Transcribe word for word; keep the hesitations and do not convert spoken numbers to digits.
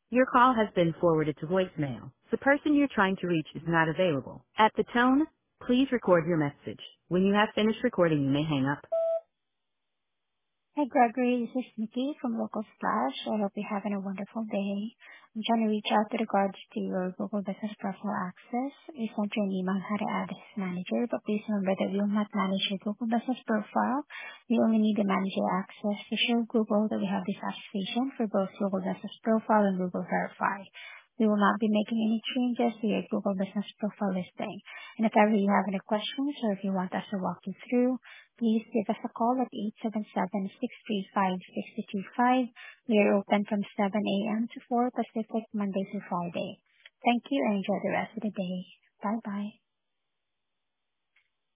Your call has been forwarded to voicemail. The person you're trying to reach is not available. At the tone, please record your message. When you have finished recording, you may hang up. Hi, Gregory. This is Nikki from Local Splash. I hope you're having a wonderful day. I'm trying to reach out with regards to your Google Business Profile access. We sent you an email on how to add this manager, but please remember that we will not manage your Google Business Profile. We only need the manager access to show Google that we have this association for both Google Business Profile and Google Verify. We will not be making any changes to your Google Business Profile listing. And if ever you have any questions or if you want us to walk you through, please give us a call at eight seven seven, six three five, six two two five. We are open from seven a.m. to four Pacific, Monday to Friday. Thank you and enjoy the rest of the day. Bye-bye.